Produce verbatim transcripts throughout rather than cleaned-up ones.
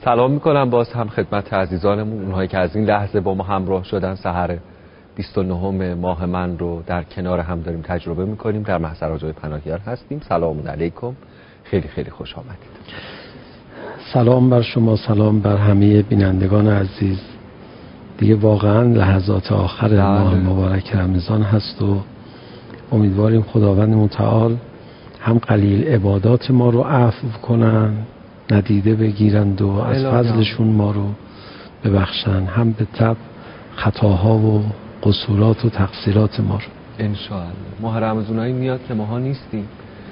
سلام میکنم باز هم خدمت عزیزانمون، اونهایی که از این لحظه با ما همراه شدن. سحر بیست و نهم ماه من رو در کنار هم داریم تجربه میکنیم. در محضر آجای پناهیار هستیم. سلام علیکم، خیلی خیلی خوش آمدید. سلام بر شما، سلام بر همه بینندگان عزیز. دیگه واقعا لحظات آخر ماه مبارک رمضان هست و امیدواریم خداوند متعال هم قلیل عبادات ما رو عفو کنن، ندیده بگیرند و از فضلشون ما رو ببخشن، هم به تبع خطاها و قصورات و تقصیرات ما رو. انشاءالله. ماه رمضانایی میاد که ماها نیستیم.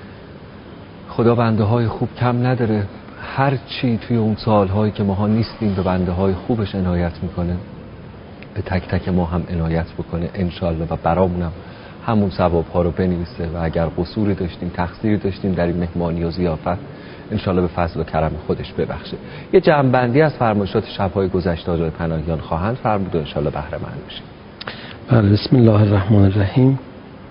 خدا بنده های خوب کم نداره. هر چی توی اون سالهایی که ماها نیستیم به بنده های خوبش عنایت میکنه، به تک تک ما هم عنایت بکنه انشاءالله و برامونم همون ثواب ها رو بنویسه و اگر قصوری داشتیم، تقصیری داشتیم در این مهمانی و ضیافت، انشاءالله به فضل و کرم خودش ببخشه. یه جمع‌بندی از فرمایشات شب‌های گذشته آجای پناهیان خواهند فرمود و انشاءالله بهره مند بشیم. بله، بسم الله الرحمن الرحیم.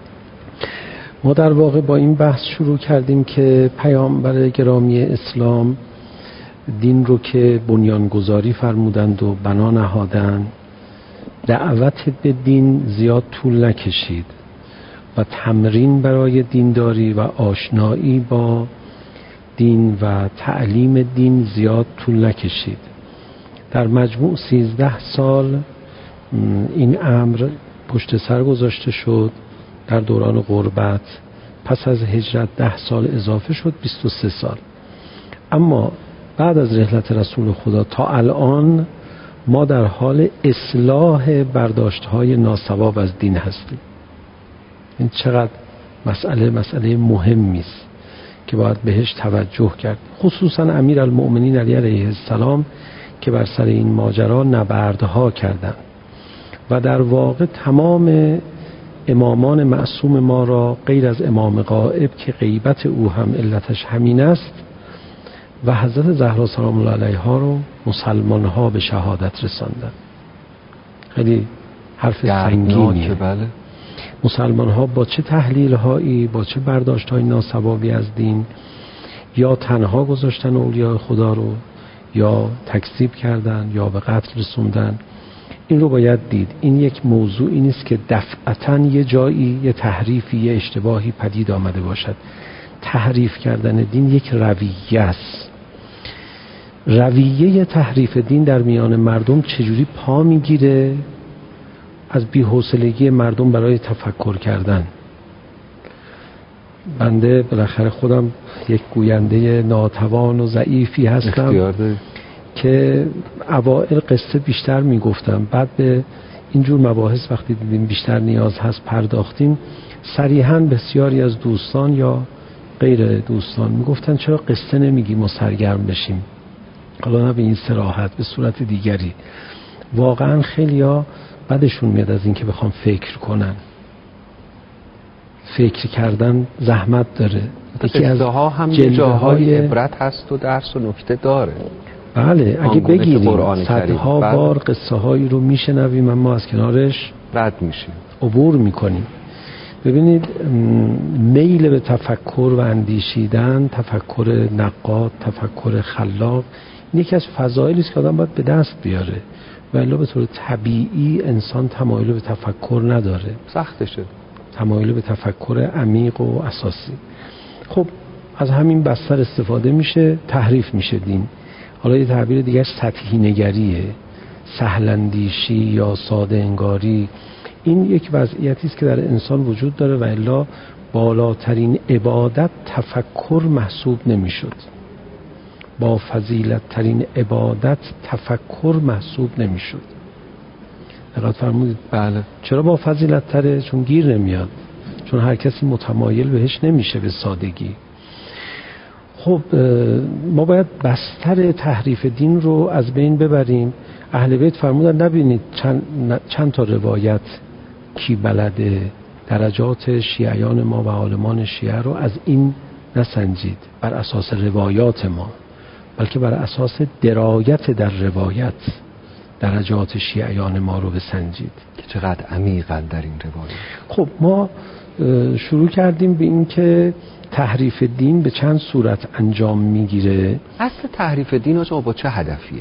ما در واقع با این بحث شروع کردیم که پیامبر گرامی اسلام دین رو که بنیانگذاری فرمودند و بنا نهادند، دعوت به دین زیاد طول نکشید و تمرین برای دینداری و آشنایی با دین و تعلیم دین زیاد طول نکشید. در مجموع سیزده سال این امر پشت سر گذاشته شد. در دوران غربت پس از هجرت ده سال اضافه شد، بیست و سه سال. اما بعد از رحلت رسول خدا تا الان ما در حال اصلاح برداشت‌های ناصواب از دین هستیم. این چقدر مسئله مسئله مهمی است که باید بهش توجه کرد، خصوصا امیرالمؤمنین علی علیه السلام که بر سر این ماجرا نبردها کردند و در واقع تمام امامان معصوم ما را غیر از امام غائب که غیبت او هم علتش همین است و حضرت زهرا سلام الله علیها رو مسلمان ها به شهادت رساندن. خیلی حرف سنگینیه. بله. مسلمان ها با چه تحلیل هایی، با چه برداشت های ناسوابی از دین یا تنها گذاشتن اولیاء خدا رو، یا تکذیب کردن، یا به قتل رسوندن. این رو باید دید. این یک موضوعی نیست که دفعتاً یه جایی یه تحریفی، یه اشتباهی پدید آمده باشد. تحریف کردن دین یک رویه است. رویه تحریف دین در میان مردم چجوری پا میگیره؟ از بی‌حوصلگی مردم برای تفکر کردن. بنده بالاخره خودم یک گوینده ناتوان و ضعیفی هستم که اوائل قصه بیشتر میگفتم، بعد به اینجور مباحث وقتی دیدیم بیشتر نیاز هست پرداختیم. صریحاً بسیاری از دوستان یا غیر دوستان میگفتن چرا قصه نمیگیم و سرگرم بشیم، حالا نه به این صراحت، به صورت دیگری. واقعاً خیلیا بدشون میاد از این که بخوام فکر کنن. فکر کردن زحمت داره. یکی از ها هم جاهای عبرت هست و درس و نکته داره. بله، اگه بگیریم صدها بار قصه هایی رو میشنویم اما از کنارش رد میشیم، عبور میکنیم. ببینید، میل به تفکر و اندیشیدن، تفکر نقاد، تفکر خلاق، این یکی از فضایلی است که آدم باید به دست بیاره، ولی به طور طبیعی انسان تمایل به تفکر نداره، سختشه، تمایل به تفکر عمیق و اساسی. خب از همین بستر استفاده میشه، تحریف میشه دین. حالا یه تعبیر دیگه سطحی نگریه، سهلندیشی یا ساده انگاری. این یک وضعیتی است که در انسان وجود داره و الا بالاترین عبادت تفکر محسوب نمیشد. با فضیلت ترین عبادت تفکر محسوب نمیشد. دقت فرمودید؟ بله. چرا با فضیلت تره؟ چون گیر نمیاد، چون هر کسی متمایل بهش نمیشه به سادگی. خب ما باید بستر تحریف دین رو از بین ببریم. اهل بیت فرمودن نبینید چند, چند تا روایت کی بلده، درجات شیعیان ما و عالمان شیعه رو از این نسنجید بر اساس روایات ما، بلکه بر اساس درایت در روایت درجات شیعیان ما رو بسنجید که چقدر عمیقن در این روایت. خب ما شروع کردیم به این که تحریف دین به چند صورت انجام میگیره. اصل تحریف دین آجا با چه هدفیه؟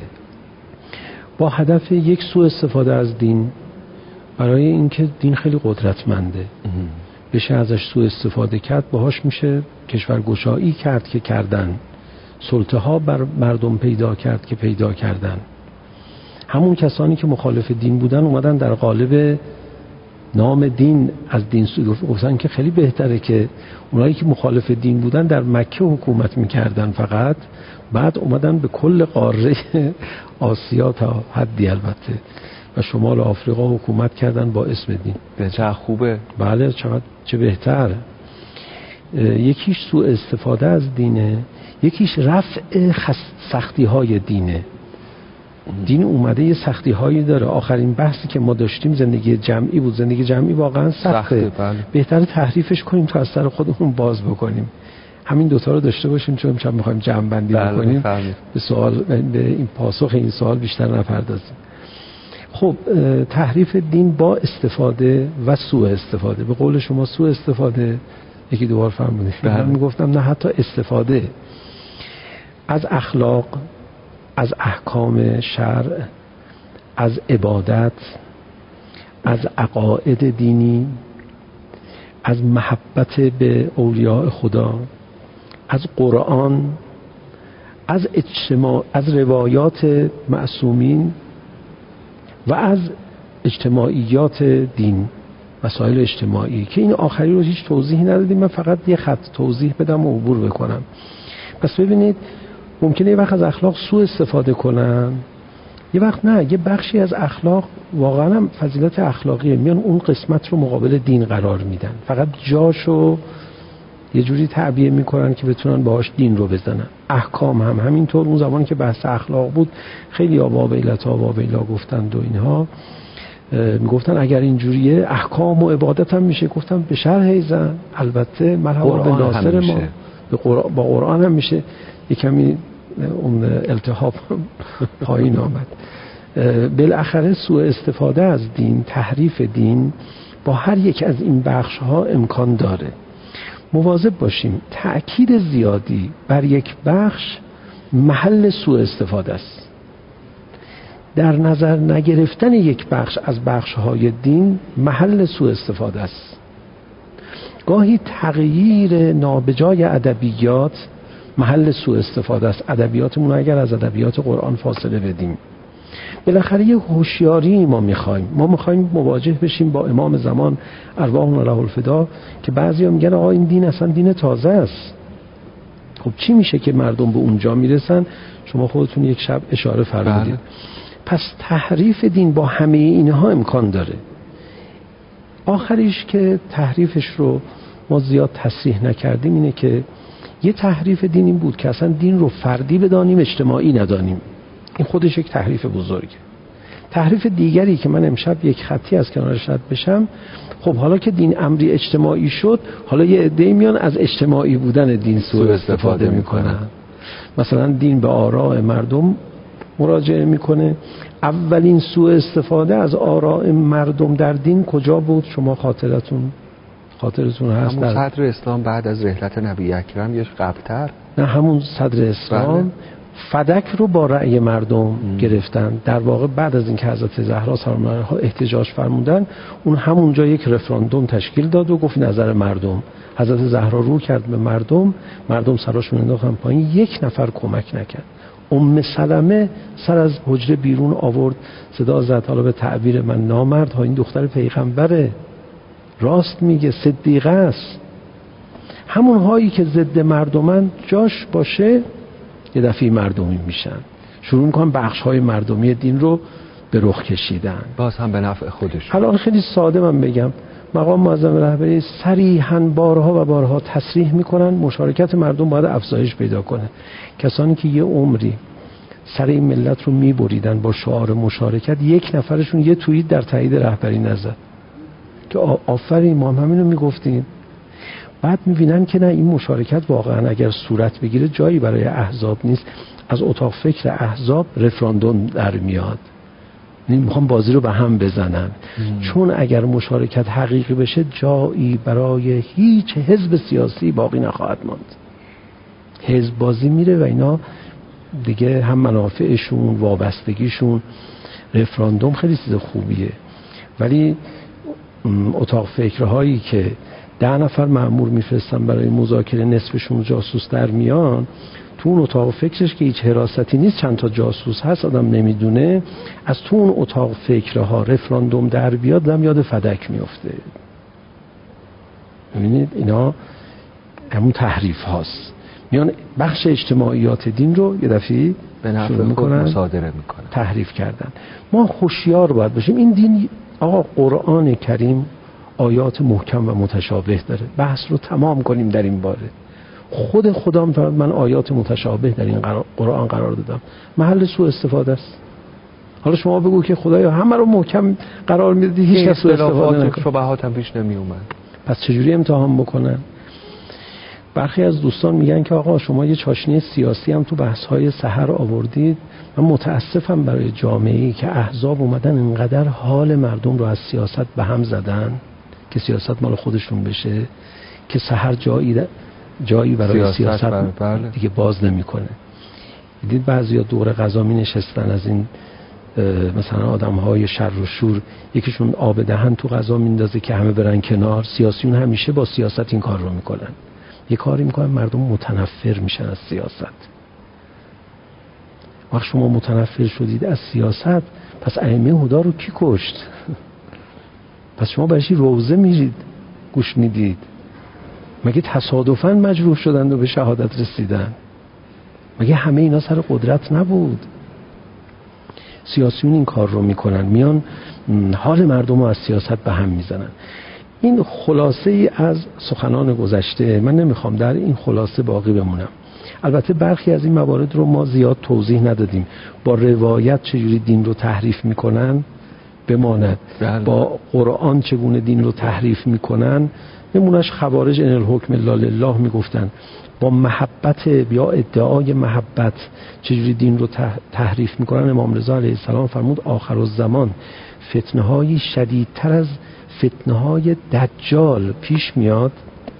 با هدف یک سوء استفاده از دین، برای اینکه دین خیلی قدرتمنده بشه ازش سوء استفاده کرد، باهاش میشه کشورگشایی کرد که کردن، سلطه ها بر مردم پیدا کرد که پیدا کردن. همون کسانی که مخالف دین بودن اومدن در قالب نام دین از دین سوء گفتن که خیلی بهتره که اونایی که مخالف دین بودن در مکه حکومت میکردن فقط، بعد اومدن به کل قاره آسیا تا حدی البته و شمال آفریقا حکومت کردن با اسم دین. به چه خوبه. بله چقدر چه بهتر. یکیش سوء استفاده از دینه، یکیش رفع سختی های دینه. دین اومده یه سختی هایی داره. آخرین بحثی که ما داشتیم زندگی جمعی بود. زندگی جمعی واقعا سخته, سخته بله. بهتره تحریفش کنیم تا از سر خودمون باز بکنیم. همین دوتا رو داشته باشیم چون امشب میخوایم جمع بندی بله بکنیم بله. به سوال، به این پاسخ این سوال بیشتر نپردازیم. خب تحریف دین با استفاده و سوء استفاده. به قول شما سوء استفاده یکی دوبار فرمودید. من میگفتم نه، حتی استفاده از اخلاق، از احکام شرع، از عبادت، از عقاید دینی، از محبت به اولیاء خدا، از قرآن، از اجتماع، از روایات معصومین و از اجتماعیات دین، مسائل اجتماعی که این آخری رو هیچ توضیحی ندادیم. من فقط یه خط توضیح بدم و عبور بکنم. پس ببینید ممکنه یه وقت از اخلاق سوء استفاده کنن، یه وقت نه، یه بخشی از اخلاق واقعا هم فضیلت اخلاقیه، میان اون قسمت رو مقابل دین قرار میدن، فقط جاشو یه جوری تعبیه میکنن که بتونن باهاش دین رو بزنن. احکام هم همینطور. اون زمانی که بحث اخلاق بود خیلی آوابیلتا آوابیلا گفتند و اینها میگفتن اگر اینجوریه احکام و عبادت هم میشه. گفتم به شرح ایزن البته مرحبا به ناصر ما، به قرآن، با قرآن هم میشه. یه کمی اون التهاب پایین آمد. بالاخره سوء استفاده از دین، تحریف دین با هر یک از این بخش ها امکان داره. مواظب باشیم تأکید زیادی بر یک بخش محل سوء استفاده است. در نظر نگرفتن یک بخش از بخش های دین محل سوء استفاده است. گاهی تغییر نابجای ادبیات محل سوء استفاده است. ادبیاتمون اگر از ادبیات قرآن فاصله بدیم، بالاخره یه هوشیاری ما میخوایم. ما میخوایم مواجه بشیم با امام زمان ارواحنا له الفدا که بعضیا میگن آقا این دین اصلا دین تازه است. خب چی میشه که مردم به اونجا میرسن؟ شما خودتون یک شب اشاره فرمودید. بله. پس تحریف دین با همه اینها امکان داره. آخریش که تحریفش رو ما زیاد تصریح نکردیم اینه که یه تحریف دین این بود که اصلا دین رو فردی بدانیم، اجتماعی ندانیم. این خودش یک تحریف بزرگه. تحریف دیگری که من امشب یک خطی از کنارش رد بشم، خب حالا که دین امری اجتماعی شد، حالا یه عده‌ای میان از اجتماعی بودن دین سوء استفاده میکنن. مثلا دین به آراء مردم مراجعه میکنه. اولین سوء استفاده از آراء مردم در دین کجا بود؟ شما خاطرتون خاطرتون هست؟ همون صدر اسلام بعد از رحلت نبی اکرم یا قبل‌تر؟ نه همون صدر اسلام. بله. فدک رو با رأی مردم ام. گرفتن. در واقع بعد از اینکه حضرت زهرا سلام علیها احتجاج فرمودن، اون همونجا یک رفراندوم تشکیل داد و گفت نظر مردم. حضرت زهرا رو کرد به مردم، مردم سراشون انداختن پایین، یک نفر کمک نکرد. ام سلمه سر از حجره بیرون آورد، صدا زد حالا به تعبیر من نامرد ها این دختر پیغمبره، راست میگه، صدیقه است. همون هایی که ضد مردمن جاش باشه یه دفعه مردمی میشن، شروع میکنن بخش های مردمی دین رو به رخ کشیدن، باز هم به نفع خودش. الان خیلی ساده من بگم، مقام معظم رهبری صریحاً بارها و بارها تصریح میکنن مشارکت مردم باید افزایش پیدا کنه. کسانی که یه عمری سر این ملت رو میبریدن با شعار مشارکت، یک نفرشون یه توییت در تایید رهبری نزد که آفرین ما هم همین رو میگفتیم. بعد میبینن که نه، این مشارکت واقعا اگر صورت بگیره جایی برای احزاب نیست. از اتاق فکر احزاب رفراندوم در میاد. میخوام بازی رو به هم بزنن. ام. چون اگر مشارکت حقیقی بشه جایی برای هیچ حزب سیاسی باقی نخواهد ماند. حزب بازی میره و اینا دیگه هم منافعشون، وابستگیشون، رفراندوم خیلی چیز خوبیه، ولی اتاق فکرهایی که ده نفر مأمور میفرستن برای مذاکره، نصفشون جاسوس در میان، تو اون اتاق فکرش که هیچ حراستی نیست، چند تا جاسوس هست آدم نمیدونه، از تو اون اتاق فکرها رفراندوم در بیاد، دم یاد فدک میفته. ببینید اینا همون تحریف هاست، میان بخش اجتماعیات دین رو یه دفعه به نفع خود مصادره میکنن، تحریف کردن. ما هوشیار باید باشیم. این دین آقا قرآن کریم آیات محکم و متشابه داره، بحث رو تمام کنیم در این باره. خود خدا میفرماید من آیات متشابه در این قرآن قرار دادم، محل سوء استفاده است. حالا شما بگو که خدایا همه رو محکم قرار میدادی، هیچ کس سوء استفاده نکنه، شبهات هم پیش نمی اومد، پس چجوری امتحان بکنن؟ برخی از دوستان میگن که آقا شما یه چاشنی سیاسی هم تو بحث‌های سحر آوردید. من متاسفم برای جامعه‌ای که احزاب اومدن اینقدر حال مردم رو از سیاست به هم زدن که سیاست مال خودشون بشه، که سحر جایی جایی برای سیاست, سیاست دیگه باز نمی‌کنه. دیدید بعضیا دور غذا می نشستن، از این مثلا آدم‌های شر و شور یکیشون آب دهن تو غذا میندازه که همه برن کنار. سیاسیون همیشه با سیاست این کار رو میکنن، یه کاری میکنن مردم متنفر میشن از سیاست. وقت شما متنفر شدید از سیاست، پس ائمه هدی رو کی کشت؟ پس شما برای چی روزه میرید گوش میدید؟ مگه تصادفاً مجروح شدند و به شهادت رسیدن؟ مگه همه اینا سر قدرت نبود؟ سیاسیون این کار رو میکنن، میان حال مردم رو از سیاست به هم میزنن. این خلاصه ای از سخنان گذشته، من نمیخوام در این خلاصه باقی بمونم. البته برخی از این موارد رو ما زیاد توضیح ندادیم، با روایت چجوری دین رو تحریف میکنن بماند، بله. با قرآن چگونه دین رو تحریف میکنن. نمونش خوارج ان الحکم الا لله میگفتن، با محبت یا ادعای محبت چجوری دین رو تحریف میکنن. امام رضا علیه السلام فرمود آخر الزمان فتنه های شدیدتر از فتنه های دجال پیش میاد،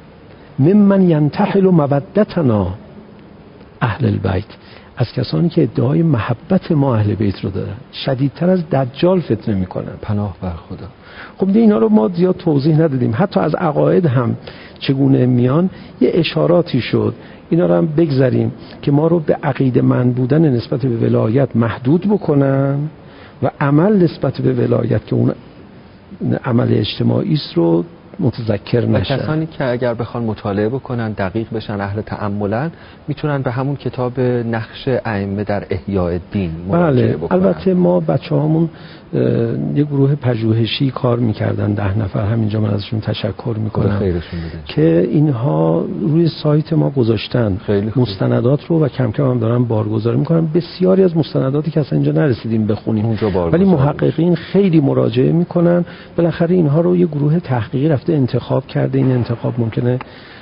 ممن ینتحل مودتنا اهل البیت، از کسانی که ادعای محبت ما اهل بیت رو دارن، شدیدتر از دجال فتنه میکنن. پناه بر خدا. خب دیگه اینا رو ما زیاد توضیح ندادیم. حتی از عقاید هم چگونه میان یه اشاراتی شد، اینا رو هم بگذاریم که ما رو به عقیده مند بودن نسبت به ولایت محدود بکنن و عمل نسبت به ولایت که اون عمل اجتماعی است رو متذکر نشن. کسانی که اگر بخوان مطالعه بکنن، دقیق بشن، اهل تأملن، میتونن به همون کتاب نقش ائمه در احیاء دین مراجعه بله. بکنن. البته ما بچه‌هامون یه گروه پژوهشی کار میکردن، ده نفر، همینجا من ازشون تشکر میکنم که اینها روی سایت ما گذاشتن مستندات رو و کم کم هم دارن بارگذاری میکنن. بسیاری از مستنداتی که اصلا اینجا نرسیدیم بخونیم، ولی محققین خیلی مراجعه میکنن. بالاخره اینها رو یه گروه تحقیقی رفته انتخاب کرده. این انتخاب ممکنه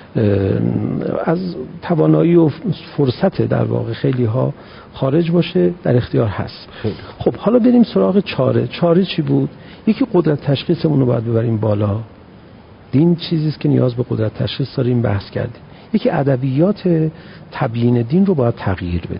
از توانایی و فرصت در واقع خیلی ها خارج باشه، در اختیار هست. خب حالا بریم سراغ چاره. چاره چی بود؟ یکی قدرت تشخیصمون رو باید ببریم بالا. دین چیزی است که نیاز به قدرت تشخیص داریم، بحث کردیم. یکی ادبیات تبیین دین رو باید تغییر بدیم.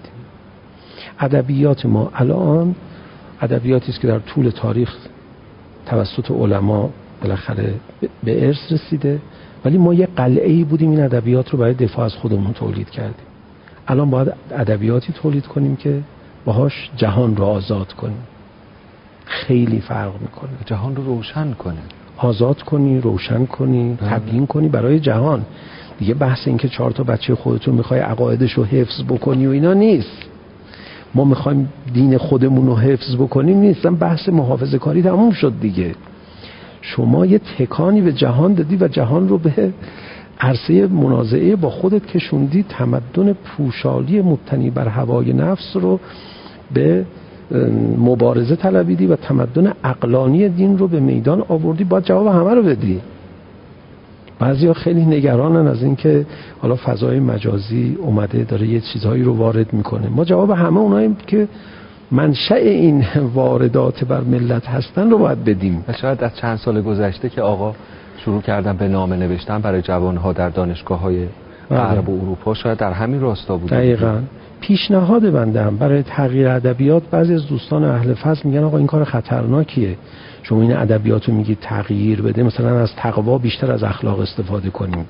ادبیات ما الان ادبیاتی است که در طول تاریخ توسط علما بالاخره به ارث رسیده، ولی ما یه قلعه‌ای بودیم این ادبیات رو برای دفاع از خودمون تولید کردیم. الان باید ادبیاتی تولید کنیم که باهاش جهان رو آزاد کنیم. خیلی فرق میکنه. جهان رو روشن کنه، آزاد کنی، روشن کنی، تبیین کنی برای جهان. دیگه بحث این که چهار تا بچه خودتون میخوای عقایدش رو حفظ بکنی و اینا نیست. ما میخوایم دین خودمون رو حفظ بکنیم نیست. بحث محافظه کاری تموم شد دیگه. شما یه تکانی به جهان دادی و جهان رو به عرصه منازعه با خودت کشوندی. تمدن پوشالی مبتنی بر هوای نفس رو به مبارزه طلبیدی و تمدن عقلانی دین رو به میدان آوردی. باید جواب همه رو بدی. بعضیا خیلی نگرانن از این که حالا فضای مجازی اومده داره یه چیزهایی رو وارد میکنه. ما جواب همه اوناییم که منشأ این واردات بر ملت هستن رو باید بدیم. و شاید از چند سال گذشته که آقا شروع کردن به نامه نوشتن برای جوانها در دانشگاه‌های غرب و اروپا، شاید در همین راستا بوده. دقیقاً. پیشنهاد بنده هم برای تغییر ادبیات، بعضی از دوستان اهل فضل میگن آقا این کار خطرناکیه، شما این ادبیاتو میگید تغییر بده، مثلا از تقوا بیشتر از اخلاق استفاده کنیم،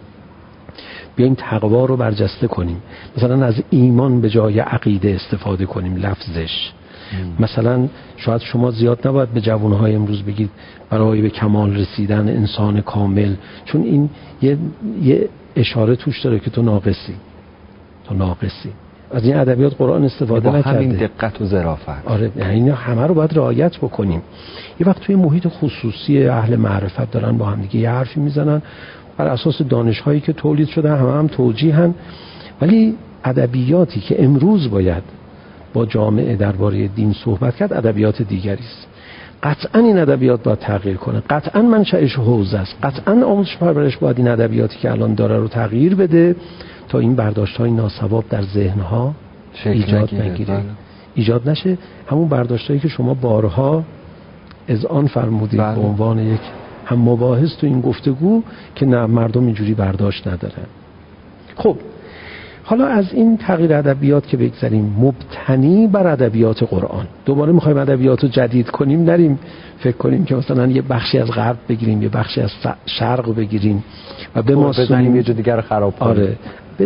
بیایم تقوا رو برجسته کنیم، مثلا از ایمان به جای عقیده استفاده کنیم لفظش. ام. مثلا شاید شما زیاد نباید به جوانهای امروز بگید برای به کمال رسیدن انسان کامل، چون این یه, یه اشاره توش داره که تو ناقصی، تو ناقصی. از این ادبیات قرآن استفاده نکرده. با همین دقت و ظرافت. آره، یعنی همه رو باید رعایت بکنیم. یه وقت توی محیط خصوصی اهل معرفت دارن با هم دیگه یه حرفی میزنن بر اساس دانش‌هایی که تولید شده، همه هم توجیهن، ولی ادبیاتی که امروز باید با جامعه درباره دین صحبت کرد ادبیات دیگری است. قطعاً این ادبیات باید تغییر کنه، قطعاً منشأش حوزه است، قطعاً آموزش پرورش باید این ادبیاتی که الان داره رو تغییر بده تا این برداشت‌های ناسواب در ذهن‌ها ایجاد نگیره، ایجاد نشه. همون برداشتایی که شما بارها اذعان فرمودید به عنوان یک هم مباحث تو این گفتگو که نه، مردم اینجوری برداشت ندارن. خب حالا از این تغییر ادبیات که بگذاریم، مبتنی بر ادبیات قرآن. دوباره میخوایم ادبیات رو جدید کنیم، نریم فکر کنیم که مثلا یه بخشی از غرب بگیریم، یه بخشی از شرق بگیریم و به ما بزنیم یه جا دیگر رو خراب کنیم. آره،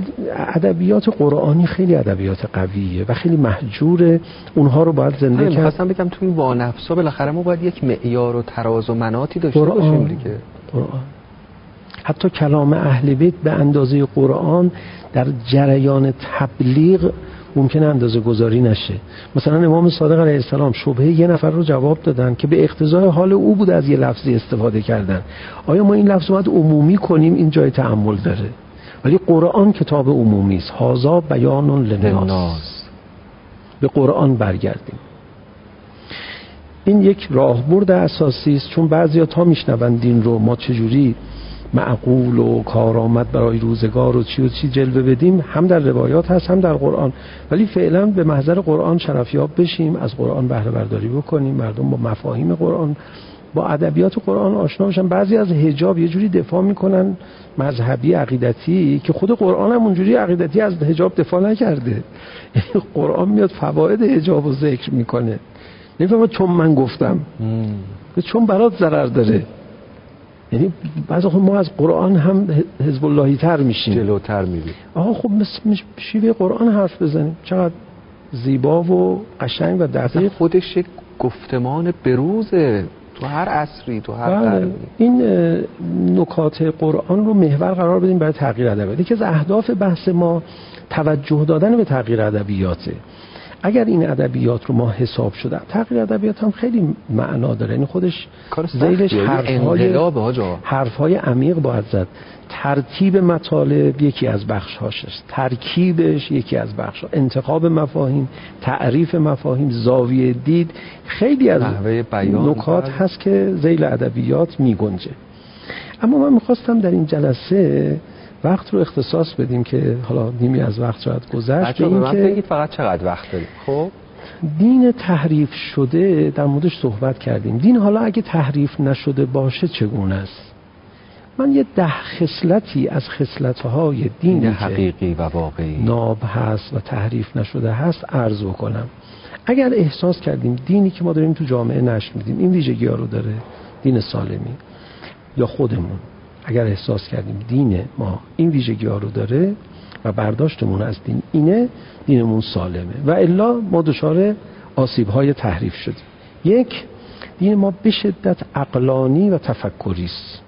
ادبیات قرآنی خیلی ادبیات قویه و خیلی محجوره، اونها رو باید زنده کرد. می‌خواستم بگم تو این وانفسا بالاخره ما باید یک معیار و تراز و مناطی داشته باشیم دیگه. قرآن. حتی کلام اهل بیت به اندازه قرآن در جریان تبلیغ ممکنه اندازه گذاری نشه. مثلا امام صادق علیه السلام شبهه یه نفر رو جواب دادن که به اقتضای حال او بود از یه لفظی استفاده کردن. آیا ما این لفظ رو باید عمومی کنیم؟ این جای تأمل داره. ولی قرآن کتاب عمومی است. هذا بیان للناس. به قرآن برگردیم. این یک راهبرد اساسی است، چون بعضیا تا میشنون دین رو ما چجوری معقول و کارآمد برای روزگار و چی و چی جلوه بدیم، هم در روایات هست هم در قرآن، ولی فعلا به محضر قرآن شرفیاب بشیم، از قرآن بهره برداری بکنیم، مردم با مفاهیم قرآن، با ادبیات قرآن آشنا بشن. بعضی از حجاب یه جوری دفاع میکنن مذهبی عقیدتی که خود قرآن هم اونجوری عقیدتی از حجاب دفاع نکرده. قرآن میاد فواید حجاب رو ذکر میکنه، نمیفهمم چون من گفتم ام. چون برات ضرر داره. یعنی بعضی وقت ما از قرآن هم حزب اللهی تر میشیم، جلوتر میریم. آها خب مثل شیوه قرآن حرف بزنیم، چقدر زیبا و قشنگ و دقیق. خودش یک گفتمان بروزه تو هر عصری، تو هر قرنی. این نکات قرآن رو محور قرار بدیم برای تغییر ادبیات. یکی از اهداف بحث ما توجه دادن به تغییر ادبیاته. اگر این ادبیات رو ما حساب شده، تغییر ادبیات هم خیلی معنا داره، یعنی خودش زیرش حرف‌های حرف‌های عمیق باید زد. ترتیب مطالب یکی از بخش‌هاش است، ترکیبش یکی از بخش‌ها، انتخاب مفاهیم، تعریف مفاهیم، زاویه دید، خیلی از نکات هست که ذیل ادبیات می‌گنجه. اما من می‌خواستم در این جلسه وقت رو اختصاص بدیم که حالا نیمی از وقت شاید گذشت، به این که بگید فقط چقدر وقت داریم. خب دین تحریف شده در موردش صحبت کردیم. دین حالا اگه تحریف نشده باشه چگونه است؟ من یه ده خصلتی از خصلت‌های دین حقیقی و واقعی ناب هست و تحریف نشده هست عرض بکنم. اگر احساس کردیم دینی که ما داریم تو جامعه نشر میدیم این ویژگی‌ها رو داره، دین سالمی، یا خودمون اگر احساس کردیم دین ما این ویژگی‌ها رو داره و برداشتمون از دین اینه، دینمون سالمه، و الا ما دچار آسیب‌های تحریف شدیم. یک، دین ما به شدت عقلانی و تفکری است.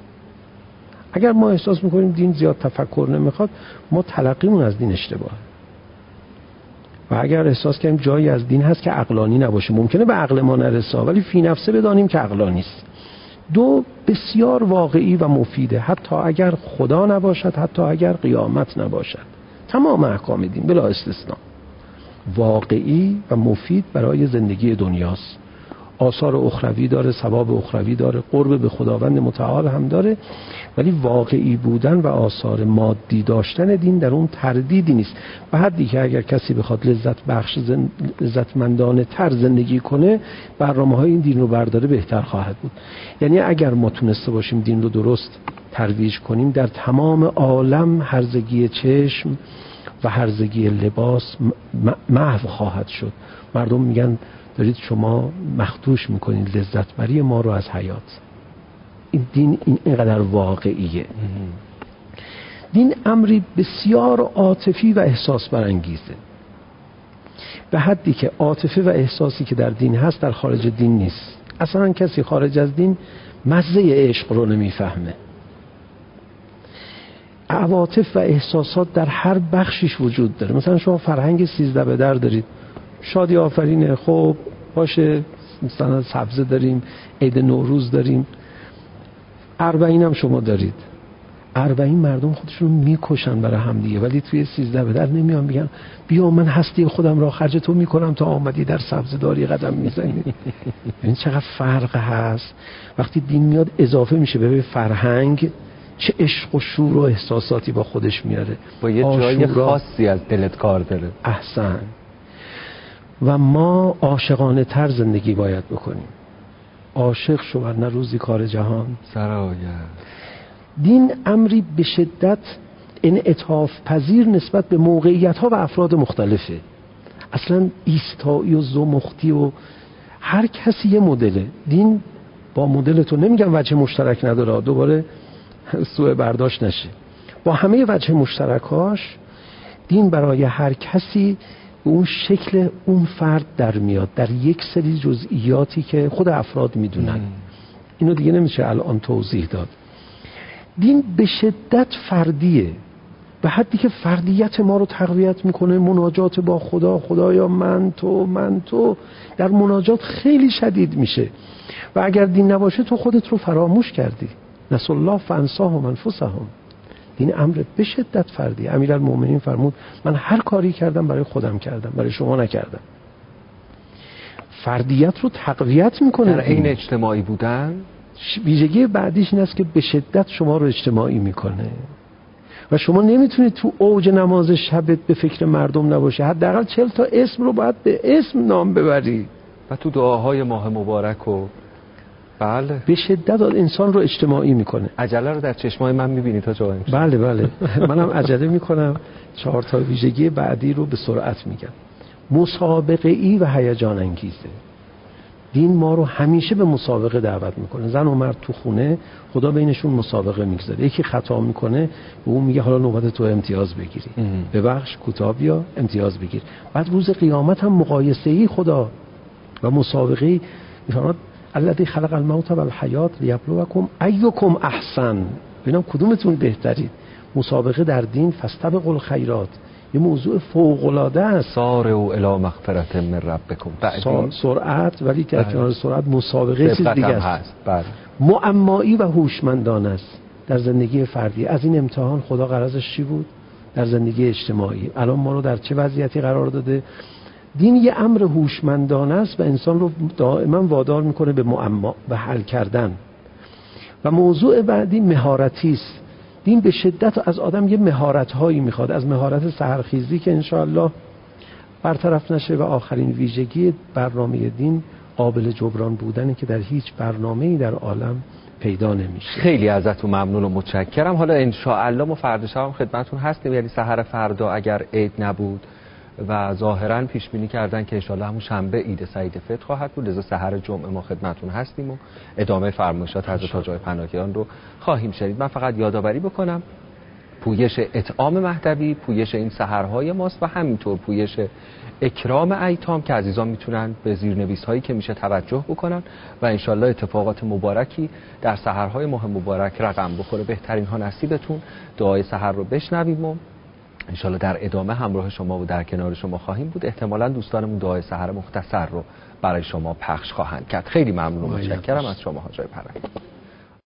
اگر ما احساس می‌کنیم دین زیاد تفکر نمیخواد، ما تلقیمون از دین اشتباهه. و اگر احساس کنیم جایی از دین هست که عقلانی نباشه، ممکنه به عقل ما نرسه ولی فی نفسه بدانیم که عقلانی است. دو، بسیار واقعی و مفیده، حتی اگر خدا نباشد، حتی اگر قیامت نباشد. تمام احکام دین بلا استثناء واقعی و مفید برای زندگی دنیاست. آثار اخروی داره، ثواب اخروی داره، قرب به خداوند متعال هم داره، ولی واقعی بودن و آثار مادی داشتن دین در اون تردیدی نیست. به حدی که اگر کسی بخواد لذت بخش زن... لذتمندانه تر زندگی کنه، برنامه‌های این دین رو برداره بهتر خواهد بود. یعنی اگر ما تونسته باشیم دین رو درست ترویج کنیم، در تمام عالم هرزگی چشم و هرزگی لباس محو خواهد شد. مردم میگن دارید شما مخدوش میکنید لذت بری ما رو از حیات. این دین این اینقدر واقعیه. دین امری بسیار عاطفی و احساس برانگیزه، به حدی که عاطفه و احساسی که در دین هست در خارج دین نیست. اصلا کسی خارج از دین مزه عشق رو نمیفهمه. عواطف و احساسات در هر بخشش وجود داره. مثلا شما فرهنگ سیزده به در دارید، شادی آفرینه، خب باشه، مثلا سبزه داریم، عید نوروز داریم، اربعین هم شما دارید. اربعین مردم خودشون میکشن برای همدیگه، ولی توی سیزده به در نمیان میگن بیا من هستی خودم را خرج تو میکنم تا آمدی در سبزه داری قدم میزنی. این چقدر فرق هست. وقتی دین میاد اضافه میشه به فرهنگ، چه عشق و شور و احساساتی با خودش میاره، با یه جای خاصی از دلت کار داره. احسن. و ما عاشقانه تر زندگی باید بکنیم. عاشق شو ورنه روزی کار جهان سرایت. دین امری به شدت انعطاف پذیر نسبت به موقعیت ها و افراد مختلفه. اصلا ایستایی و زمختی و هر کسی یه مدله. دین با مدل تو نمیگم وجه مشترک نداره، دوباره سوء برداشت نشه، با همه وجه مشترکاش دین برای هر کسی به اون شکل اون فرد در میاد، در یک سری جزئیاتی که خود افراد میدونن. اینو دیگه نمیشه الان توضیح داد. دین به شدت فردیه، به حدی که فردیت ما رو تقویت میکنه. مناجات با خدا، خدایا من تو من تو، در مناجات خیلی شدید میشه. و اگر دین نباشه تو خودت رو فراموش کردی. نسوا الله فانساهم انفسهم. دین امر به شدت فردی. امیرالمومنین فرمود من هر کاری کردم برای خودم کردم، برای شما نکردم. فردیت رو تقویت میکنه. در عین اجتماعی بودن ویژگی بعدیش این است که به شدت شما رو اجتماعی میکنه و شما نمیتونید تو اوج نماز شبت به فکر مردم نباشی. حداقل چهل تا اسم رو باید به اسم نام ببری و تو دعاهای ماه مبارک و بله به شدت انسان رو اجتماعی میکنه. عجله رو در چشمای من میبینی تا جایی؟ بله بله منم عجله میکنم. چهار تا ویژگی بعدی رو به سرعت میگم. مسابقه ای و هیجان انگیزه. دین ما رو همیشه به مسابقه دعوت میکنه. زن و مرد تو خونه خدا بینشون مسابقه میگذاره. یکی خطا میکنه به اون میگه حالا نوبت تو امتیاز بگیری، ببخش کوتاه بیا امتیاز بگیر. بعد روز قیامت هم مقایسه ای خدا و مسابقه میفرماد الذی خلق الموت و الحیات لیبلوکم ایکم احسن، ببینم کدومتون بهترید. مسابقه در دین فاستبقوا الخیرات یه موضوع فوق العاده است. سارعوا الی مغفرة من ربکم. سرعت، ولی در کنار سرعت مسابقه چیز دیگه است. بله. معمایی و هوشمندانه است در زندگی فردی. از این امتحان خدا غرضش چی بود؟ در زندگی اجتماعی. الان ما رو در چه وضعیتی قرار داده؟ دین یه امر هوشمندانه است و انسان رو دائما وادار میکنه به معما و حل کردن. و موضوع بعدی مهارتی است. دین به شدت از آدم یه مهارت هایی میخواد، از مهارت سحرخیزی که انشاءالله برطرف نشه، و آخرین ویژگی برنامه دین قابل جبران بودنه که در هیچ برنامه‌ای در عالم پیدا نمیشه. خیلی ازتون ممنون و متشکرم. حالا انشاءالله ما فردا شب هم خدمتتون هستیم، یعنی سحر فردا اگر عید نبود و ظاهرا پیش بینی کردن که انشاءالله همون شنبه عید سعید فطر خواهد بود، لذا سحر جمعه ما خدمتتون هستیم و ادامه فرمایشات حضرت تاج پناهیان رو خواهیم شنید. من فقط یادآوری بکنم پویش اطعام مهدوی پویش این سحرهای ماست و همینطور پویش اکرام ایتام که عزیزان میتونن به زیرنویس هایی که میشه توجه بکنن و انشالله اتفاقات مبارکی در سحرهای ماه مبارک رقم بخوره. بهترین ها نصیبتون. دعای سحر رو بشنویم و انشالله در ادامه همراه شما و در کنار شما خواهیم بود. احتمالاً دوستانمون دعای سحر مختصر رو برای شما پخش خواهند کرد. خیلی ممنون و متشکرم از شما حاج پناهی.